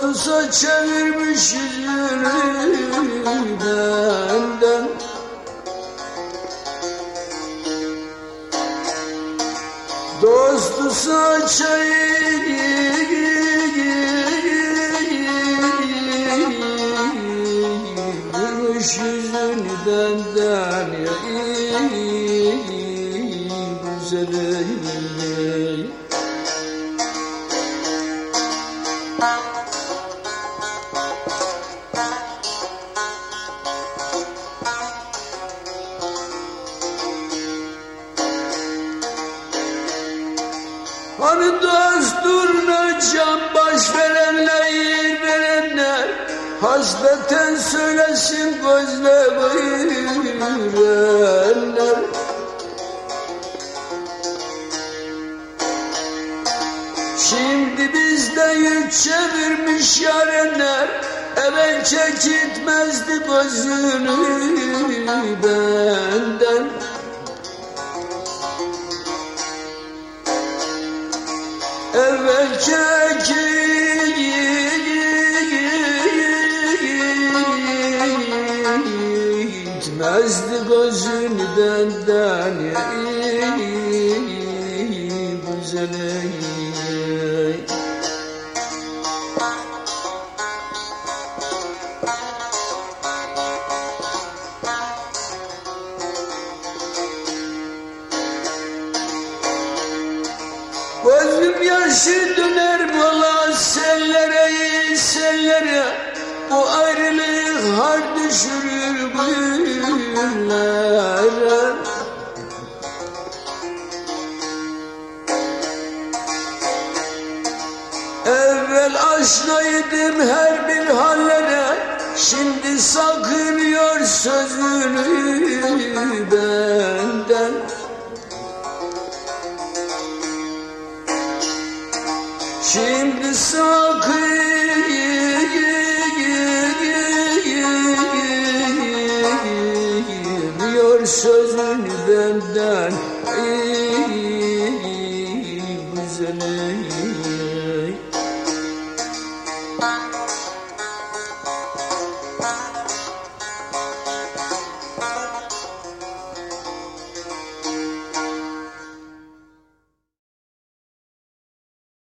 dostusa çevirmiş yüzünü benden. Dostusa çevirmiş yüzünü benden ya güzelim. Hani dostuna can baş verenler, yer verenler, hasreten söylesin gözle buyurenler. Şimdi bizde yük çevirmiş yarenler, evvel çekitmezdi gözünü benden. Evvel çekitmezdi gözünü benden güzelim. Gözüm yaşı döner bola sellere, sellere, bu ayrılık har düşürür günlere. Evvel aşnaydım her bir hallere, şimdi sakınıyor sözünü benden. Şimdi sakınıyor sözünü benden güzelim.